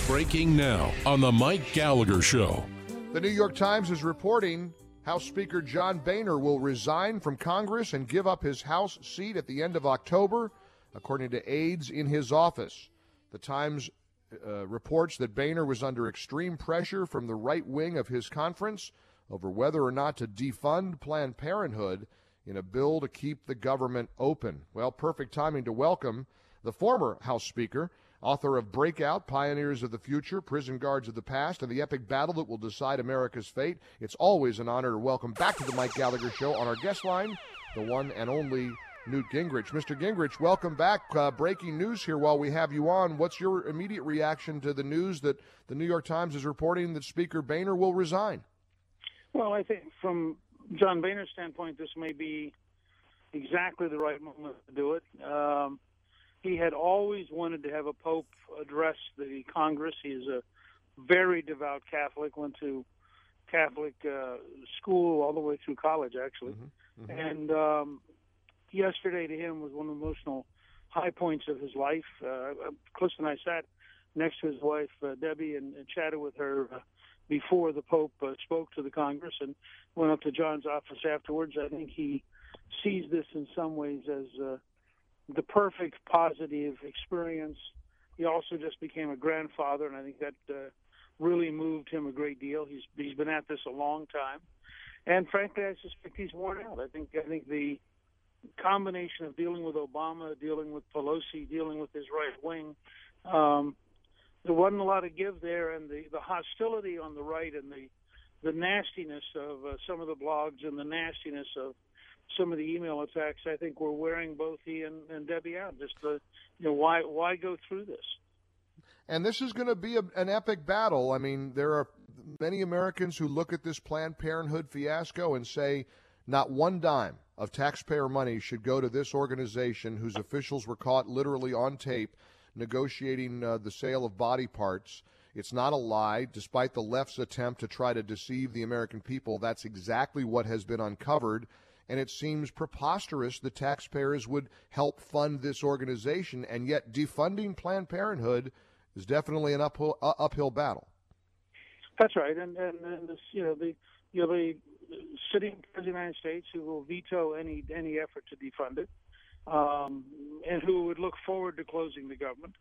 Breaking now on the Mike Gallagher Show. The New York Times is reporting House Speaker John Boehner will resign from Congress and give up his House seat at the end of October, according to aides in his office. The Times reports that Boehner was under extreme pressure from the right wing of his conference over whether or not to defund Planned Parenthood in a bill to keep the government open. Well, perfect timing to welcome the former House Speaker, author of Breakout, Pioneers of the Future, Prison Guards of the Past, and the epic battle that will decide America's fate. It's always an honor to welcome back to the Mike Gallagher Show on our guest line, the one and only Newt Gingrich. Mr. Gingrich, welcome back. Breaking news here while we have you on. What's your immediate reaction to the news that the New York Times is reporting that Speaker Boehner will resign? Well, I think from John Boehner's standpoint, this may be exactly the right moment to do it. He had always wanted to have a pope address the Congress. He is a very devout Catholic, went to Catholic school all the way through college, actually. Mm-hmm. Mm-hmm. And yesterday to him was one of the emotional high points of his life. Cliff and I sat next to his wife, Debbie, and chatted with her before the Pope spoke to the Congress, and went up to John's office afterwards. I think he sees this in some ways as the perfect positive experience. He also just became a grandfather, and I think that really moved him a great deal. He's been at this a long time, and frankly, I suspect he's worn out. I think the combination of dealing with Obama, dealing with Pelosi, dealing with his right wing, there wasn't a lot of give there, and the hostility on the right and the nastiness of some of the blogs and the nastiness of some of the email attacks, I think were wearing both he and Debbie out. Just why go through this? And this is going to be an epic battle. I mean, there are many Americans who look at this Planned Parenthood fiasco and say not one dime of taxpayer money should go to this organization whose officials were caught literally on tape negotiating the sale of body parts. It's not a lie. Despite the left's attempt to try to deceive the American people, that's exactly what has been uncovered. And it seems preposterous that taxpayers would help fund this organization, and yet defunding Planned Parenthood is definitely an uphill battle. That's right, and this, the sitting president of the United States who will veto any effort to defund it, and who would look forward to closing the government.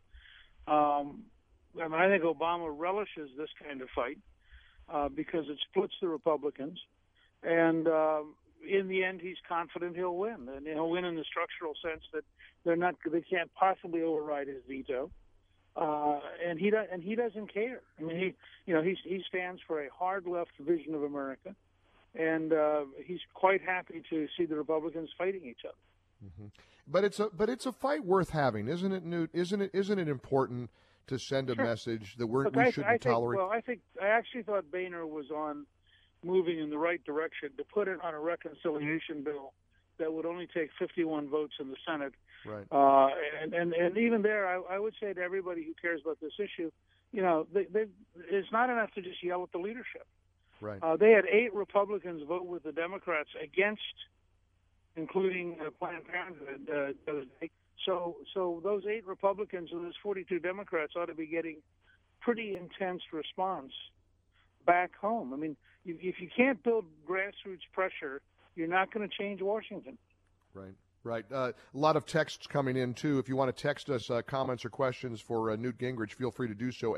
I think Obama relishes this kind of fight because it splits the Republicans, and in the end, he's confident he'll win, and he'll win in the structural sense that they can't possibly override his veto, and he doesn't care. I mean, he stands for a hard left vision of America, and he's quite happy to see the Republicans fighting each other. Mm-hmm. But it's a fight worth having, isn't it, Newt? Isn't it important to send a message that we shouldn't tolerate? I actually thought Boehner was moving in the right direction to put it on a reconciliation bill that would only take 51 votes in the Senate. Right. And even there, I would say to everybody who cares about this issue, it's not enough to just yell at the leadership. Right. They had 8 Republicans vote with the Democrats against, including Planned Parenthood the other day. So those 8 Republicans and those 42 Democrats ought to be getting pretty intense response back home. I mean, if you can't build grassroots pressure, you're not going to change Washington. Right. A lot of texts coming in, too. If you want to text us comments or questions for Newt Gingrich, feel free to do so,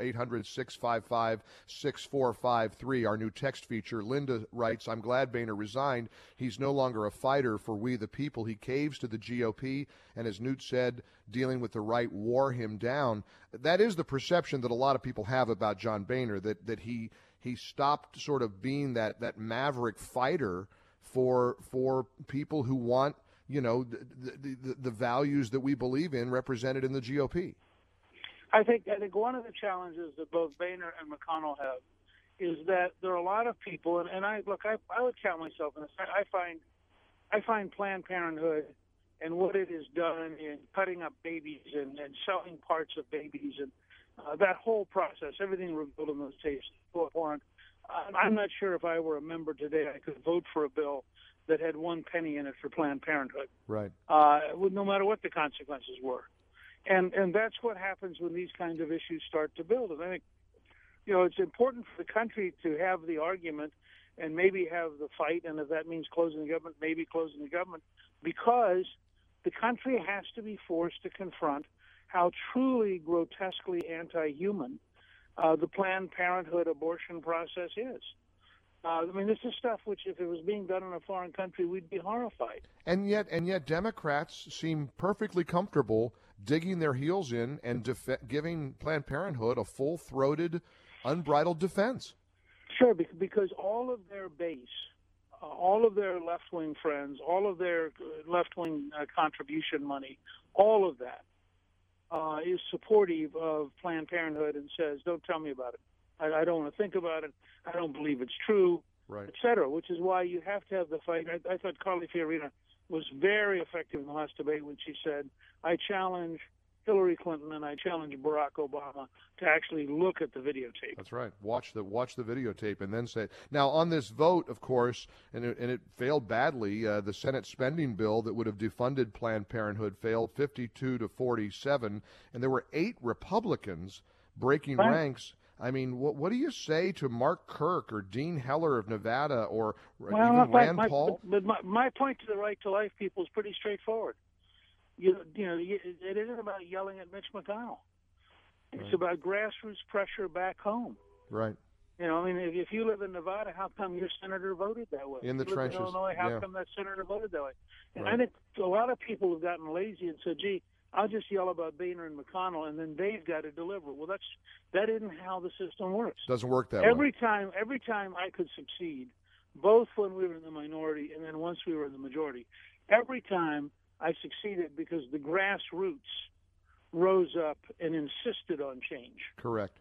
800-655-6453, our new text feature. Linda writes, I'm glad Boehner resigned. He's no longer a fighter for we the people. He caves to the GOP, and as Newt said, dealing with the right wore him down. That is the perception that a lot of people have about John Boehner, that he stopped sort of being that maverick fighter for people who want the values that we believe in represented in the GOP. I think one of the challenges that both Boehner and McConnell have is that there are a lot of people, and I would count myself in this. I find Planned Parenthood and what it has done in cutting up babies and selling parts of babies and that whole process, everything revealed in those tapes, abhorrent. I'm not sure if I were a member today I could vote for a bill that had 1 penny in it for Planned Parenthood. Right. No matter what the consequences were. And that's what happens when these kinds of issues start to build. And I think, it's important for the country to have the argument and maybe have the fight, and if that means closing the government, maybe closing the government, because the country has to be forced to confront how truly grotesquely anti-human the Planned Parenthood abortion process is. This is stuff which, if it was being done in a foreign country, we'd be horrified. And yet Democrats seem perfectly comfortable digging their heels in and giving Planned Parenthood a full-throated, unbridled defense. Sure, because all of their base, all of their left-wing friends, all of their left-wing contribution money, all of that is supportive of Planned Parenthood and says, don't tell me about it. I don't want to think about it. I don't believe it's true, right, et cetera, which is why you have to have the fight. I thought Carly Fiorina was very effective in the last debate when she said, I challenge Hillary Clinton and I challenge Barack Obama to actually look at the videotape. That's right. Watch the videotape and then say it. Now, on this vote, of course, and it failed badly, the Senate spending bill that would have defunded Planned Parenthood failed 52 to 47, and there were 8 Republicans breaking ranks. I mean, what do you say to Mark Kirk or Dean Heller of Nevada or even Rand Paul? But my point to the Right to Life people is pretty straightforward. It isn't about yelling at Mitch McConnell. It's about grassroots pressure back home. Right. If you live in Nevada, how come your senator voted that way? In the trenches. In Illinois, how come that senator voted that way? And right. I think a lot of people have gotten lazy and said, gee, I'll just yell about Boehner and McConnell, and then they've got to deliver. Well, that isn't how the system works. Doesn't work that way. Every time I could succeed, both when we were in the minority and then once we were in the majority, every time I succeeded because the grassroots rose up and insisted on change. Correct.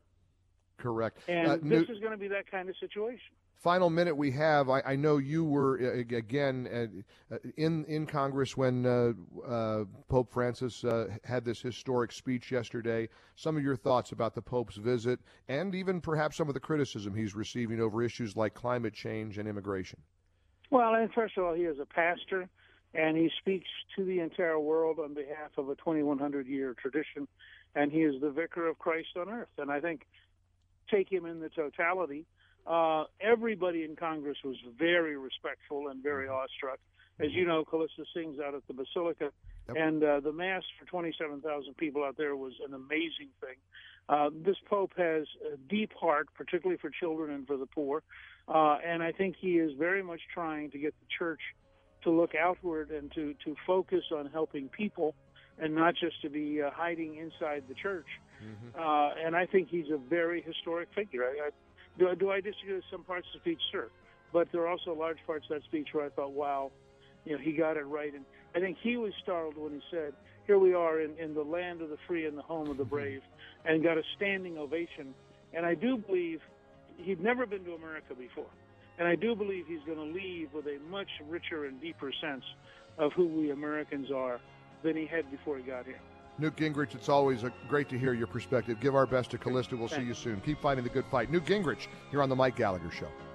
And this is going to be that kind of situation. Final minute we have. I know you were, again, in Congress when Pope Francis had this historic speech yesterday. Some of your thoughts about the Pope's visit and even perhaps some of the criticism he's receiving over issues like climate change and immigration. Well, and first of all, he is a pastor, and he speaks to the entire world on behalf of a 2,100-year tradition, and he is the vicar of Christ on earth. And I think, take him in the totality, everybody in Congress was very respectful and very awestruck. As you know, Callista sings out at the Basilica, and the Mass for 27,000 people out there was an amazing thing. This Pope has a deep heart, particularly for children and for the poor, and I think he is very much trying to get the church to look outward and to focus on helping people and not just to be hiding inside the church. Mm-hmm. And I think he's a very historic figure. Do I disagree with some parts of the speech? Sure. But there are also large parts of that speech where I thought, wow, he got it right. And I think he was startled when he said, here we are in the land of the free and the home of the brave, and got a standing ovation. And I do believe he'd never been to America before. And I do believe he's going to leave with a much richer and deeper sense of who we Americans are than he had before he got here. Newt Gingrich, it's always great to hear your perspective. Give our best to Callista. We'll see you soon. Keep fighting the good fight. Newt Gingrich here on The Mike Gallagher Show.